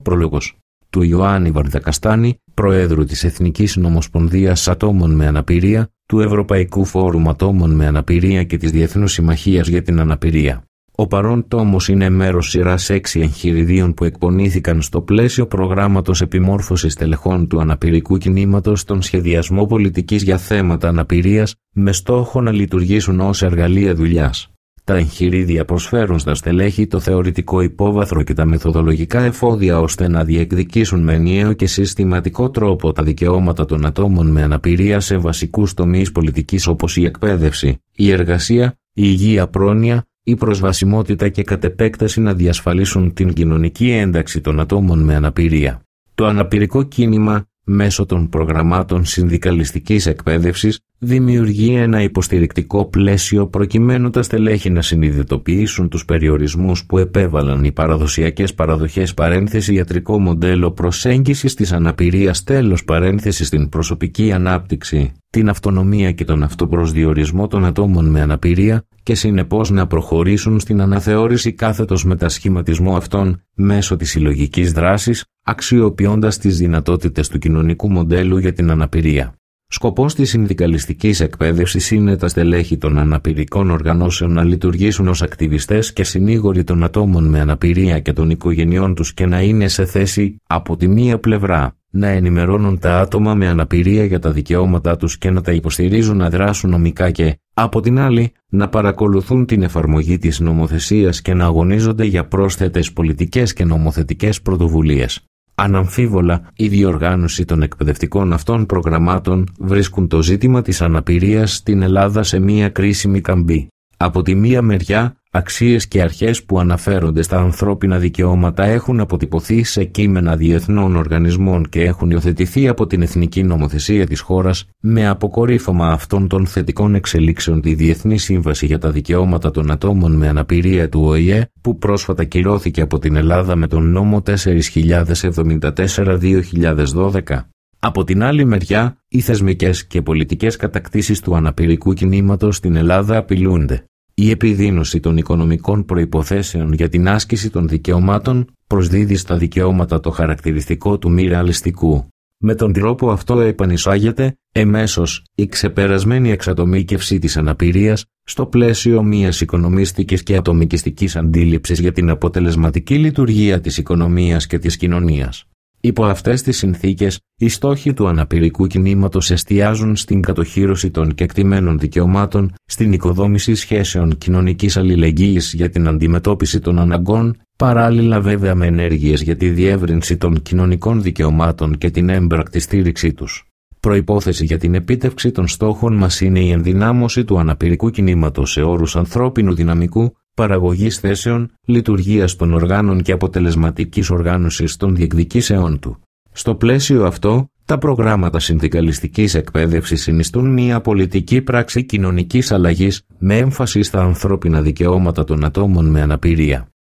Πρόλογος του Ιωάννη Βαρδακαστάνη, Προέδρου της Εθνικής Νομοσπονδίας Ατόμων με Αναπηρία, του Ευρωπαϊκού Φόρουμ Ατόμων με Αναπηρία και της Διεθνούς Συμμαχίας για την Αναπηρία. Ο παρόν τόμος είναι μέρος σειράς 6 εγχειριδίων που εκπονήθηκαν στο πλαίσιο προγράμματος επιμόρφωσης τελεχών του αναπηρικού κινήματος στον σχεδιασμό πολιτικής για θέματα αναπηρίας, με στόχο να λειτουργήσουν ως εργαλεία δουλειάς. Τα εγχειρίδια προσφέρουν στα στελέχη το θεωρητικό υπόβαθρο και τα μεθοδολογικά εφόδια ώστε να διεκδικήσουν με ενιαίο και συστηματικό τρόπο τα δικαιώματα των ατόμων με αναπηρία σε βασικούς τομείς πολιτικής όπως η εκπαίδευση, η εργασία, η υγεία πρόνοια, η προσβασιμότητα και κατ' επέκταση να διασφαλίσουν την κοινωνική ένταξη των ατόμων με αναπηρία. Το αναπηρικό κίνημα, μέσω των προγραμμάτων συνδικαλιστικής εκπαίδευσης, δημιουργεί ένα υποστηρικτικό πλαίσιο προκειμένου τα στελέχη να συνειδητοποιήσουν τους περιορισμούς που επέβαλαν οι παραδοσιακές παραδοχές παρένθεση ιατρικό μοντέλο προσέγγισης της αναπηρίας τέλος παρένθεση στην προσωπική ανάπτυξη, την αυτονομία και τον αυτοπροσδιορισμό των ατόμων με αναπηρία και συνεπώς να προχωρήσουν στην αναθεώρηση κάθετος μετασχηματισμό αυτών μέσω της συλλογικής δράσης, αξιοποιώντας τις δυνατότητες του κοινωνικού μοντέλου για την αναπηρία. Σκοπός της συνδικαλιστικής εκπαίδευσης είναι τα στελέχη των αναπηρικών οργανώσεων να λειτουργήσουν ως ακτιβιστές και συνήγοροι των ατόμων με αναπηρία και των οικογενειών τους και να είναι σε θέση, από τη μία πλευρά, να ενημερώνουν τα άτομα με αναπηρία για τα δικαιώματά τους και να τα υποστηρίζουν να δράσουν νομικά και, από την άλλη, να παρακολουθούν την εφαρμογή της νομοθεσίας και να αγωνίζονται για πρόσθετες πολιτικές και νομοθετικές πρωτοβουλίες. Αναμφίβολα, η διοργάνωση των εκπαιδευτικών αυτών προγραμμάτων βρίσκουν το ζήτημα της αναπηρίας στην Ελλάδα σε μία κρίσιμη καμπή. Από τη μία μεριά, αξίες και αρχές που αναφέρονται στα ανθρώπινα δικαιώματα έχουν αποτυπωθεί σε κείμενα διεθνών οργανισμών και έχουν υιοθετηθεί από την εθνική νομοθεσία της χώρας, με αποκορύφωμα αυτών των θετικών εξελίξεων τη Διεθνή Σύμβαση για τα Δικαιώματα των Ατόμων με Αναπηρία του ΟΗΕ, που πρόσφατα κυρώθηκε από την Ελλάδα με τον νόμο 4074-2012. Από την άλλη μεριά, οι θεσμικές και πολιτικές κατακτήσεις του αναπηρικού κινήματος στην Ελλάδα απειλούνται. Η επιδείνωση των οικονομικών προϋποθέσεων για την άσκηση των δικαιωμάτων προσδίδει στα δικαιώματα το χαρακτηριστικό του μη ρεαλιστικού. Με τον τρόπο αυτό επανεισάγεται εμέσως η ξεπερασμένη εξατομίκευση της αναπηρίας στο πλαίσιο μιας οικονομίστικης και ατομικιστικής αντίληψης για την αποτελεσματική λειτουργία της οικονομίας και της κοινωνίας. Υπό αυτές τις συνθήκες, οι στόχοι του αναπηρικού κινήματος εστιάζουν στην κατοχύρωση των κεκτημένων δικαιωμάτων, στην οικοδόμηση σχέσεων κοινωνικής αλληλεγγύης για την αντιμετώπιση των αναγκών, παράλληλα βέβαια με ενέργειες για τη διεύρυνση των κοινωνικών δικαιωμάτων και την έμπρακτη στήριξή τους. Προϋπόθεση για την επίτευξη των στόχων μας είναι η ενδυνάμωση του αναπηρικού κινήματος σε όρους ανθρώπινου δυναμικού, παραγωγής θέσεων, λειτουργίας των οργάνων και αποτελεσματικής οργάνωσης των διεκδικήσεών του. Στο πλαίσιο αυτό, τα προγράμματα συνδικαλιστικής εκπαίδευσης συνιστούν μια πολιτική πράξη κοινωνικής αλλαγής με έμφαση στα ανθρώπινα δικαιώματα των ατόμων με αναπηρία.